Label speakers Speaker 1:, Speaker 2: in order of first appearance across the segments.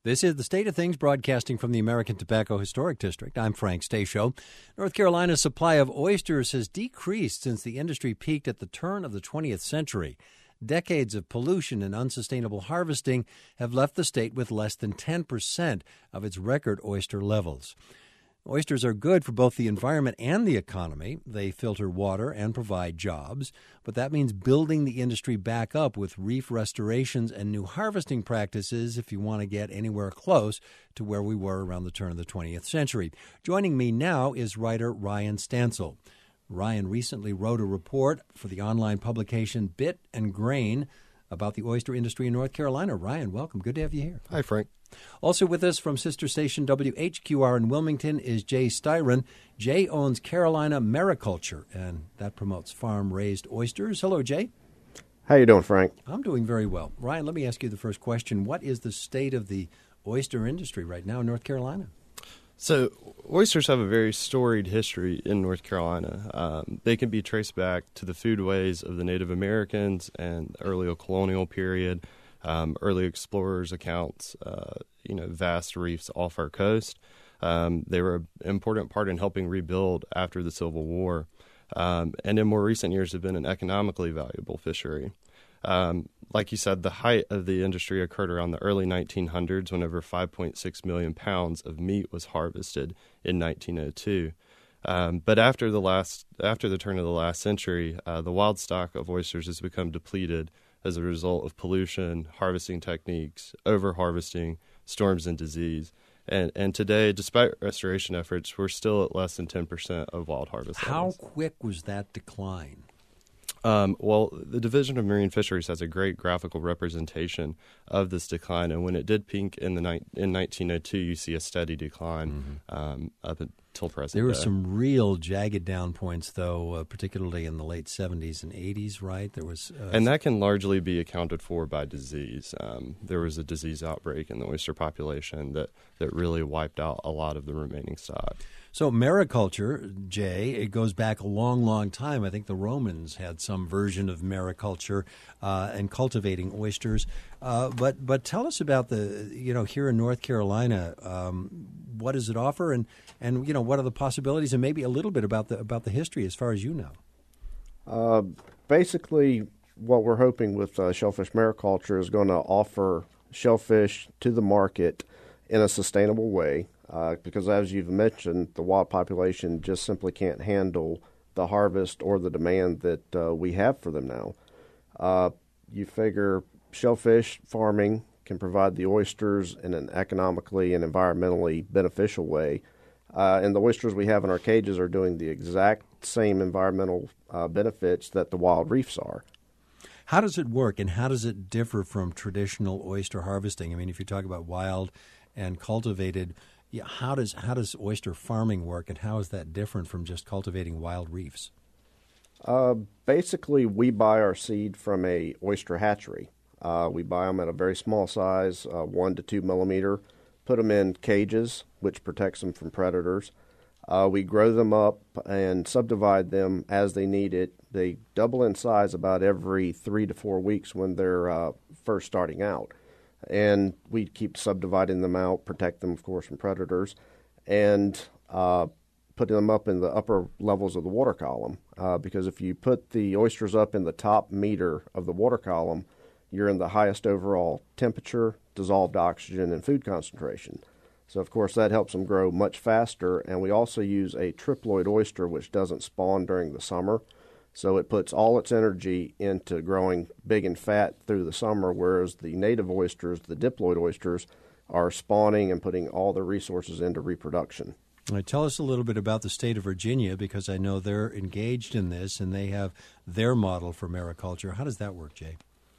Speaker 1: This is the State of Things, broadcasting from the American Tobacco Historic District. I'm Frank Stasio. North Carolina's supply of oysters has decreased since the industry peaked at the turn of the 20th century. Decades of pollution and unsustainable harvesting have left the state with less than 10% of its record oyster levels. Oysters are good for both the environment and the economy. They filter water and provide jobs, but that means building the industry back up with reef restorations and new harvesting practices if you want to get anywhere close to where we were around the turn of the 20th century. Joining me now is writer Ryan Stansel. Ryan recently wrote a report for the online publication Bit and Grain about the oyster industry in North Carolina. Ryan, welcome. Good to have you here.
Speaker 2: Hi, Frank.
Speaker 1: Also with us from sister station WHQR in Wilmington is Jay Styron. Jay owns Carolina Mariculture, and that promotes farm-raised oysters. Hello, Jay.
Speaker 3: How you doing, Frank?
Speaker 1: I'm doing very well. Ryan, let me ask you the first question. What is the state of the oyster industry right now in North Carolina?
Speaker 2: So oysters have a very storied history in North Carolina. They can be traced back to the foodways of the Native Americans and the early colonial period. Early explorers' accounts, vast reefs off our coast. They were an important part in helping rebuild after the Civil War, and in more recent years have been an economically valuable fishery. Like you said, the height of the industry occurred around the early 1900s, when over 5.6 million pounds of meat was harvested in 1902. But after the turn of the last century, the wild stock of oysters has become depleted as a result of pollution, harvesting techniques, over-harvesting, storms, and disease. And today, despite restoration efforts, we're still at less than 10% of wild harvest levels.
Speaker 1: How quick was that decline?
Speaker 2: Well, the Division of Marine Fisheries has a great graphical representation of this decline, and when it did peak in 1902, you see a steady decline up until present
Speaker 1: There were
Speaker 2: day.
Speaker 1: some real jagged down points, though, particularly in the late 70s and 80s, right? There was,
Speaker 2: and that can largely be accounted for by disease. There was a disease outbreak in the oyster population that really wiped out a lot of the remaining stock.
Speaker 1: So mariculture, Jay, it goes back a long, long time. I think the Romans had some version of mariculture and cultivating oysters. But tell us about here in North Carolina, what does it offer, and what are the possibilities, and maybe a little bit about the history as far as you know.
Speaker 3: Basically, what we're hoping with shellfish mariculture is going to offer shellfish to the market in a sustainable way. Because as you've mentioned, the wild population just simply can't handle the harvest or the demand that we have for them now. You figure shellfish farming can provide the oysters in an economically and environmentally beneficial way. And the oysters we have in our cages are doing the exact same environmental benefits that the wild reefs are.
Speaker 1: How does it work, and how does it differ from traditional oyster harvesting? I mean, if you talk about wild and cultivated, how does oyster farming work, and how is that different from just cultivating wild reefs?
Speaker 3: Basically, we buy our seed from a oyster hatchery. We buy them at a very small size, 1 to 2 millimeter, put them in cages, which protects them from predators. We grow them up and subdivide them as they need it. They double in size about every 3 to 4 weeks when they're first starting out. And we keep subdividing them out, protect them, of course, from predators, and putting them up in the upper levels of the water column. Because if you put the oysters up in the top meter of the water column, you're in the highest overall temperature, dissolved oxygen, and food concentration. So, of course, that helps them grow much faster. And we also use a triploid oyster, which doesn't spawn during the summer. So it puts all its energy into growing big and fat through the summer, whereas the native oysters, the diploid oysters, are spawning and putting all their resources into reproduction.
Speaker 1: All right, tell us a little bit about the state of Virginia, because I know they're engaged in this and they have their model for mariculture. How does that work, Jay?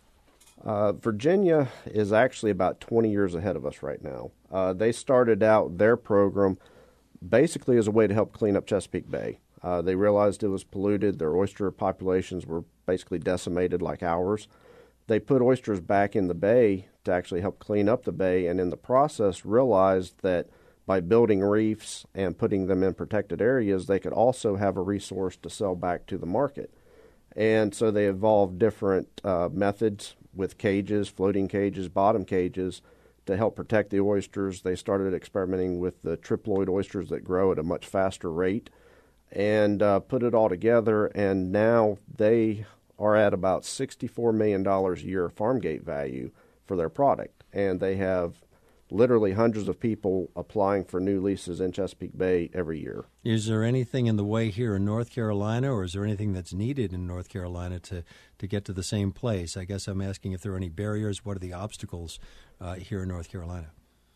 Speaker 3: Virginia is actually about 20 years ahead of us right now. They started out their program basically as a way to help clean up Chesapeake Bay. They realized it was polluted. Their oyster populations were basically decimated like ours. They put oysters back in the bay to actually help clean up the bay, and in the process realized that by building reefs and putting them in protected areas, they could also have a resource to sell back to the market. And so they evolved different methods with cages, floating cages, bottom cages, to help protect the oysters, they started experimenting with the triploid oysters that grow at a much faster rate and put it all together. And now they are at about $64 million a year farm gate value for their product. And they have literally hundreds of people applying for new leases in Chesapeake Bay every year.
Speaker 1: Is there anything in the way here in North Carolina, or is there anything that's needed in North Carolina to get to the same place? I guess I'm asking if there are any barriers. What are the obstacles here in North Carolina?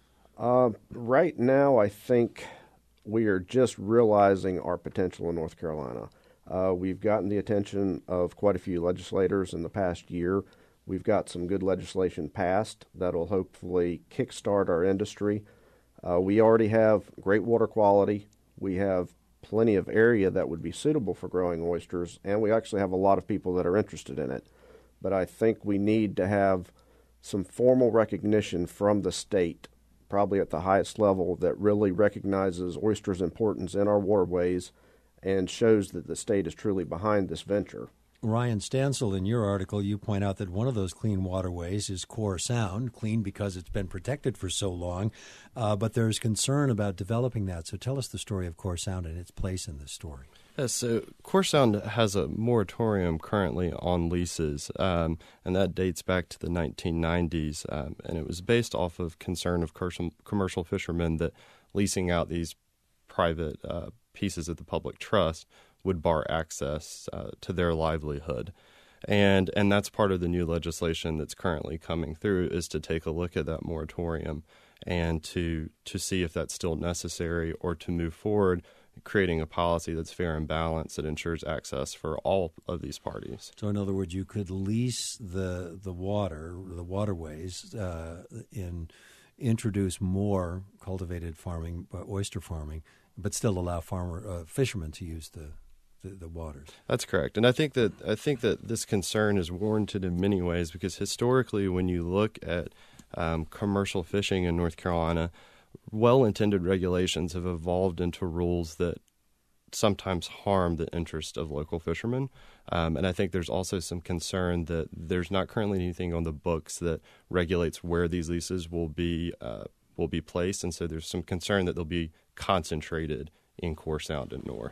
Speaker 3: Right now, I think we are just realizing our potential in North Carolina. We've gotten the attention of quite a few legislators in the past year. We've got some good legislation passed that will hopefully kickstart our industry. We already have great water quality. We have plenty of area that would be suitable for growing oysters, and we actually have a lot of people that are interested in it. But I think we need to have some formal recognition from the state, probably at the highest level, that really recognizes oysters' importance in our waterways and shows that the state is truly behind this venture.
Speaker 1: Ryan Stansel, in your article, you point out that one of those clean waterways is Core Sound, clean because it's been protected for so long, but there's concern about developing that. So tell us the story of Core Sound and its place in this story.
Speaker 2: Yes, so Core Sound has a moratorium currently on leases, and that dates back to the 1990s, and it was based off of concern of commercial fishermen that leasing out these private pieces of the public trust would bar access to their livelihood. And that's part of the new legislation that's currently coming through, is to take a look at that moratorium and to see if that's still necessary, or to move forward creating a policy that's fair and balanced that ensures access for all of these parties.
Speaker 1: So in other words, you could lease the waterways, and introduce more cultivated farming, oyster farming, but still allow fishermen to use the waters. That's
Speaker 2: correct, and I think that this concern is warranted in many ways, because historically, when you look at commercial fishing in North Carolina, well-intended regulations have evolved into rules that sometimes harm the interest of local fishermen, and I think there's also some concern that there's not currently anything on the books that regulates where these leases will be placed, and so there's some concern that they'll be concentrated in Core Sound and North.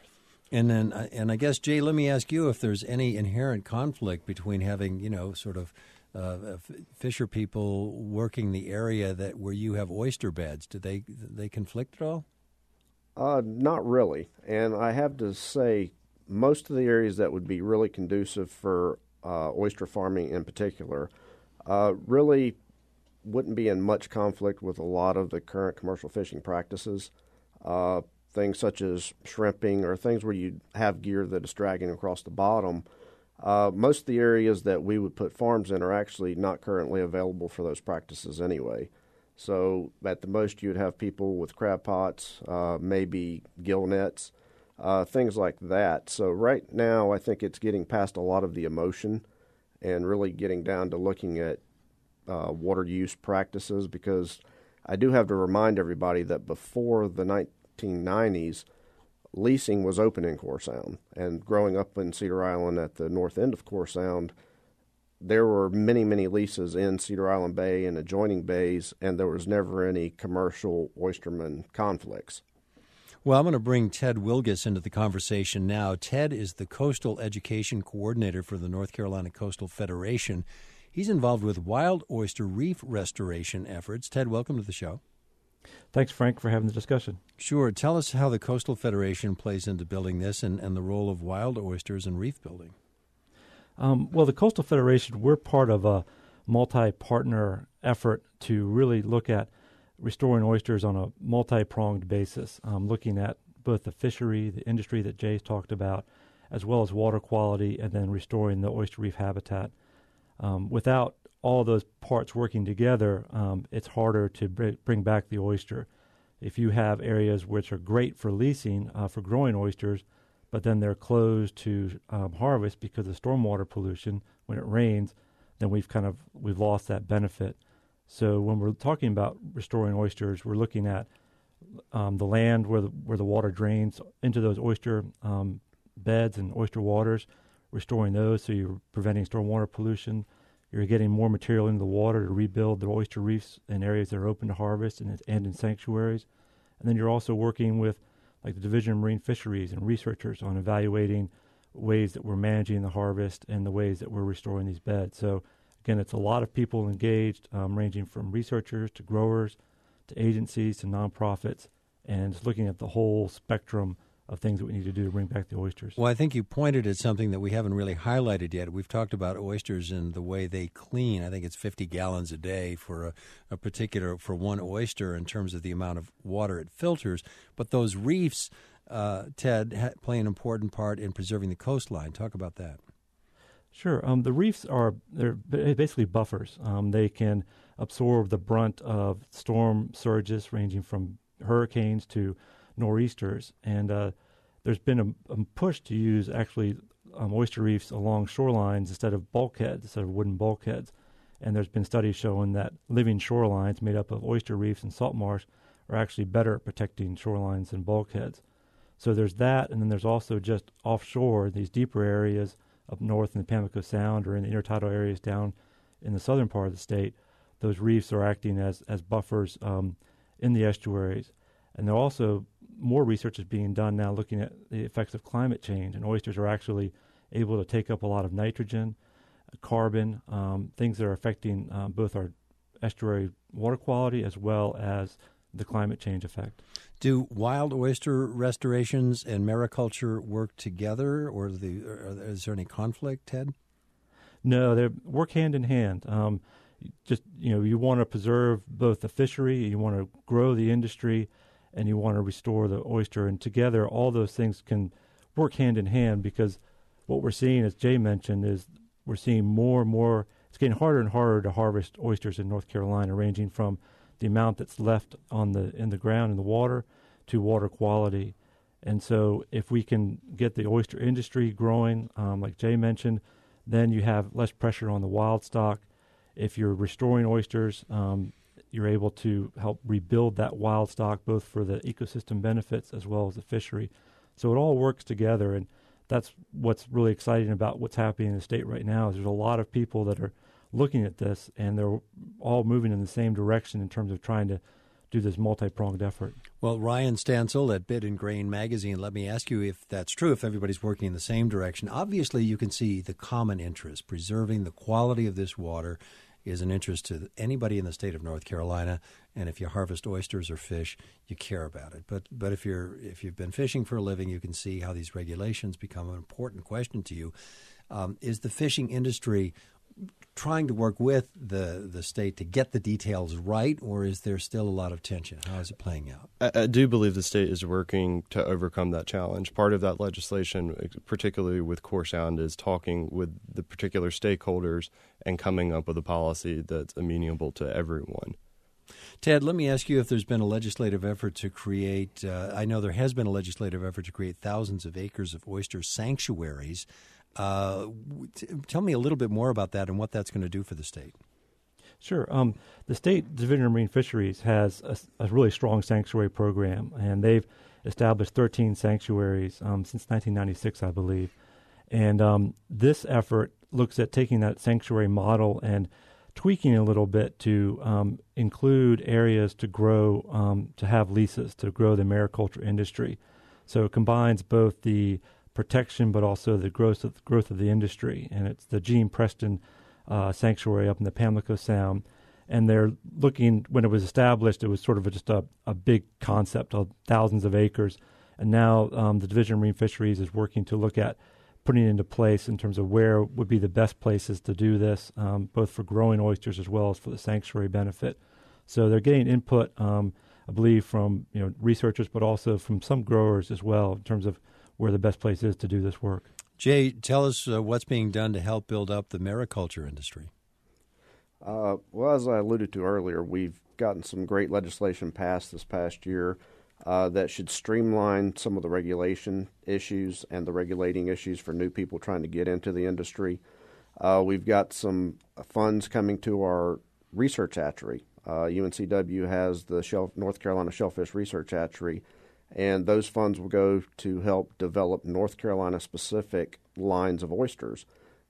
Speaker 1: And I guess, Jay, let me ask you if there's any inherent conflict between having, fisher people working the area where you have oyster beds. Do they conflict at all?
Speaker 3: Not really. And I have to say, most of the areas that would be really conducive for oyster farming in particular really wouldn't be in much conflict with a lot of the current commercial fishing practices. Things such as shrimping, or things where you have gear that is dragging across the bottom. Most of the areas that we would put farms in are actually not currently available for those practices anyway. So at the most, you'd have people with crab pots, maybe gill nets, things like that. So right now, I think it's getting past a lot of the emotion and really getting down to looking at water use practices, because I do have to remind everybody that before the 1990s, leasing was open in Core Sound. And growing up in Cedar Island at the north end of Core Sound, there were many, many leases in Cedar Island Bay and adjoining bays, and there was never any commercial oysterman conflicts.
Speaker 1: Well, I'm going to bring Ted Wilgus into the conversation now. Ted is the Coastal Education Coordinator for the North Carolina Coastal Federation. He's involved with wild oyster reef restoration efforts. Ted, welcome to the show.
Speaker 4: Thanks, Frank, for having the discussion.
Speaker 1: Sure. Tell us how the Coastal Federation plays into building this and the role of wild oysters in reef building.
Speaker 4: Well, the Coastal Federation, we're part of a multi-partner effort to really look at restoring oysters on a multi-pronged basis, looking at both the fishery, the industry that Jay's talked about, as well as water quality, and then restoring the oyster reef habitat. Without all those parts working together, it's harder to bring back the oyster. If you have areas which are great for leasing, for growing oysters, but then they're closed to harvest because of stormwater pollution when it rains, then we've lost that benefit. So when we're talking about restoring oysters, we're looking at the land where the water drains into those oyster beds and oyster waters, restoring those so you're preventing stormwater pollution. You're getting more material into the water to rebuild the oyster reefs in areas that are open to harvest and in sanctuaries. And then you're also working with like the Division of Marine Fisheries and researchers on evaluating ways that we're managing the harvest and the ways that we're restoring these beds. So again, it's a lot of people engaged, ranging from researchers to growers to agencies to nonprofits, and it's looking at the whole spectrum of things that we need to do to bring back the oysters.
Speaker 1: Well, I think you pointed at something that we haven't really highlighted yet. We've talked about oysters and the way they clean. I think it's 50 gallons a day for for one oyster in terms of the amount of water it filters. But those reefs, Ted, play an important part in preserving the coastline. Talk about that.
Speaker 4: Sure. The reefs they're basically buffers. They can absorb the brunt of storm surges ranging from hurricanes to nor'easters, and there's been a push to use actually oyster reefs along shorelines instead of wooden bulkheads. And there's been studies showing that living shorelines made up of oyster reefs and salt marsh are actually better at protecting shorelines than bulkheads. So there's that, and then there's also just offshore, these deeper areas up north in the Pamlico Sound or in the intertidal areas down in the southern part of the state. Those reefs are acting as buffers in the estuaries. And there are also more research is being done now looking at the effects of climate change, and oysters are actually able to take up a lot of nitrogen, carbon, things that are affecting both our estuary water quality as well as the climate change effect.
Speaker 1: Do wild oyster restorations and mariculture work together, or is there any conflict, Ted?
Speaker 4: No, they work hand in hand. You want to preserve both the fishery, you want to grow the industry, and you want to restore the oyster. And together, all those things can work hand in hand, because what we're seeing, as Jay mentioned, is we're seeing more and more. It's getting harder and harder to harvest oysters in North Carolina, ranging from the amount that's left in the ground in the water to water quality. And so if we can get the oyster industry growing, like Jay mentioned, then you have less pressure on the wild stock. If you're restoring oysters, you're able to help rebuild that wild stock, both for the ecosystem benefits as well as the fishery. So it all works together, and that's what's really exciting about what's happening in the state right now. Is there's a lot of people that are looking at this, and they're all moving in the same direction in terms of trying to do this multi-pronged effort.
Speaker 1: Well, Ryan Stansel at Bit and Grain Magazine, let me ask you if that's true, if everybody's working in the same direction. Obviously, you can see the common interest. Preserving the quality of this water is an interest to anybody in the state of North Carolina, and if you harvest oysters or fish, you care about it. But if you've been fishing for a living, you can see how these regulations become an important question to you. Is the fishing industry trying to work with the state to get the details right, or is there still a lot of tension? How is it playing out?
Speaker 2: I do believe the state is working to overcome that challenge. Part of that legislation, particularly with Core Sound, is talking with the particular stakeholders and coming up with a policy that's amenable to everyone.
Speaker 1: Ted, let me ask you if there's been a legislative effort to create, I know there has been a legislative effort to create thousands of acres of oyster sanctuaries. Tell me a little bit more about that and what that's going to do for the state.
Speaker 4: Sure. The State Division of Marine Fisheries has a really strong sanctuary program, and they've established 13 sanctuaries since 1996, I believe. And this effort looks at taking that sanctuary model and tweaking it a little bit to include areas to grow, to have leases, to grow the mariculture industry. So it combines both the protection but also the growth of the industry. And it's the Gene Preston Sanctuary up in the Pamlico Sound. And they're looking, when it was established, it was sort of just a big concept of thousands of acres. And now the Division of Marine Fisheries is working to look at putting it into place in terms of where would be the best places to do this, both for growing oysters as well as for the sanctuary benefit. So they're getting input, I believe, from researchers, but also from some growers as well in terms of where the best place is to do this work.
Speaker 1: Jay, tell us what's being done to help build up the mariculture industry.
Speaker 3: Well, as I alluded to earlier, we've gotten some great legislation passed this past year that should streamline some of the regulation issues and the regulating issues for new people trying to get into the industry. We've got some funds coming to our research hatchery. UNCW has the North Carolina Shellfish Research Hatchery, and those funds will go to help develop North Carolina-specific lines of oysters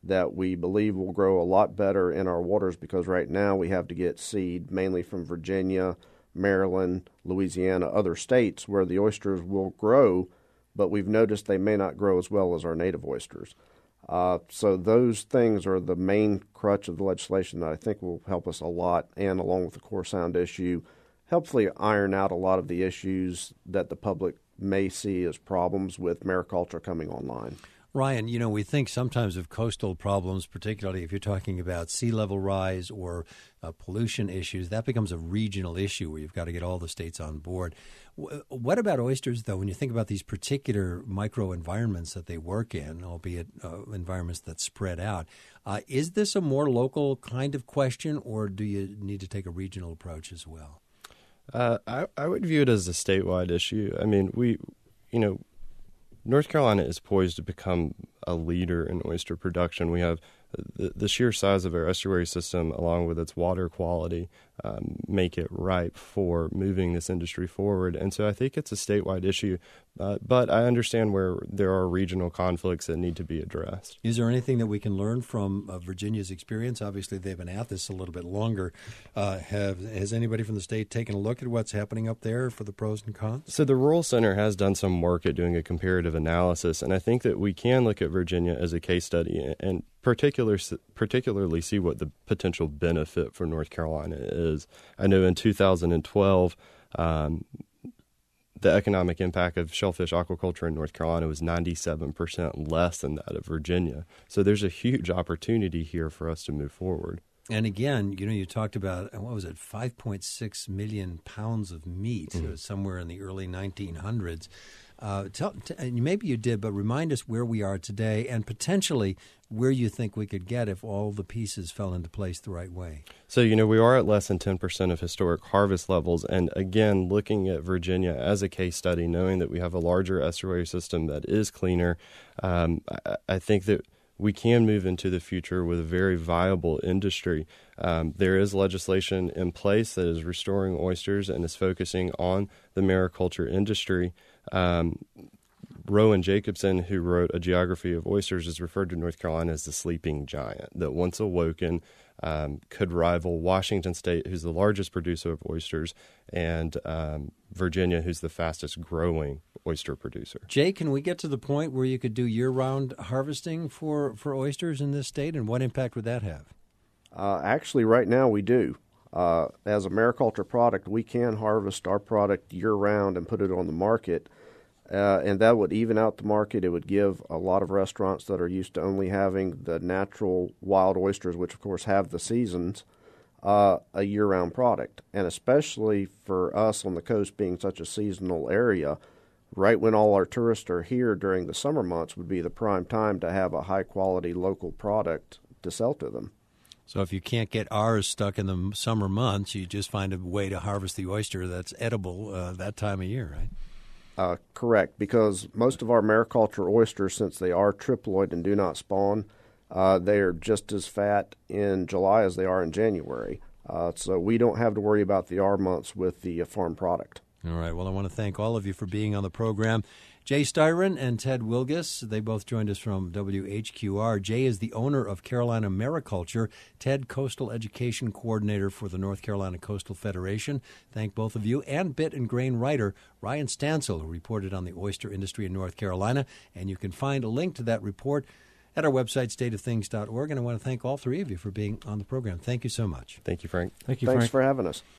Speaker 3: that we believe will grow a lot better in our waters, because right now we have to get seed mainly from Virginia, Maryland, Louisiana, other states where the oysters will grow, but we've noticed they may not grow as well as our native oysters. So those things are the main crutch of the legislation that I think will help us a lot, and along with the core sound issue, hopefully iron out a lot of the issues that the public may see as problems with mariculture coming online.
Speaker 1: Ryan, we think sometimes of coastal problems, particularly if you're talking about sea level rise or pollution issues. That becomes a regional issue where you've got to get all the states on board. What about oysters, though, when you think about these particular microenvironments that they work in, albeit environments that spread out? Is this a more local kind of question, or do you need to take a regional approach as well?
Speaker 2: I would view it as a statewide issue. I mean, North Carolina is poised to become a leader in oyster production. We have the sheer size of our estuary system, along with its water quality, make it ripe for moving this industry forward. And so I think it's a statewide issue, but I understand where there are regional conflicts that need to be addressed.
Speaker 1: Is there anything that we can learn from Virginia's experience? Obviously, they've been at this a little bit longer. Has anybody from the state taken a look at what's happening up there for the pros and cons?
Speaker 2: So the Rural Center has done some work at doing a comparative analysis, and I think that we can look at Virginia as a case study and particularly see what the potential benefit for North Carolina is. I know in 2012, the economic impact of shellfish aquaculture in North Carolina was 97% less than that of Virginia. So there's a huge opportunity here for us to move forward.
Speaker 1: And again, you talked about, 5.6 million pounds of meat somewhere in the early 1900s. Maybe you did, but remind us where we are today and potentially where you think we could get if all the pieces fell into place the right way.
Speaker 2: So, we are at less than 10% of historic harvest levels. And again, looking at Virginia as a case study, knowing that we have a larger estuary system that is cleaner, I think that we can move into the future with a very viable industry. There is legislation in place that is restoring oysters and is focusing on the mariculture industry. Rowan Jacobson, who wrote A Geography of Oysters, has referred to North Carolina as the sleeping giant, that once awoken could rival Washington State, who's the largest producer of oysters, and Virginia, who's the fastest growing oyster producer.
Speaker 1: Jay, can we get to the point where you could do year-round harvesting for oysters in this state, and what impact would that have?
Speaker 3: Actually, right now we do. As a mariculture product, we can harvest our product year-round and put it on the market, and that would even out the market. It would give a lot of restaurants that are used to only having the natural wild oysters, which of course have the seasons, a year-round product. And especially for us on the coast being such a seasonal area, right when all our tourists are here during the summer months would be the prime time to have a high-quality local product to sell to them.
Speaker 1: So if you can't get ours stuck in the summer months, you just find a way to harvest the oyster that's edible that time of year, right?
Speaker 3: Correct, because most of our mariculture oysters, since they are triploid and do not spawn, they are just as fat in July as they are in January. So we don't have to worry about the R months with the farm product.
Speaker 1: All right. Well, I want to thank all of you for being on the program. Jay Styron and Ted Wilgus, they both joined us from WHQR. Jay is the owner of Carolina Mariculture, Ted, Coastal Education Coordinator for the North Carolina Coastal Federation. Thank both of you. And bit and grain writer Ryan Stansel, who reported on the oyster industry in North Carolina. And you can find a link to that report at our website, stateofthings.org. And I want to thank all three of you for being on the program. Thank you so much.
Speaker 2: Thank you, Frank.
Speaker 4: Thank you,
Speaker 3: Thanks
Speaker 4: Frank.
Speaker 3: for having us.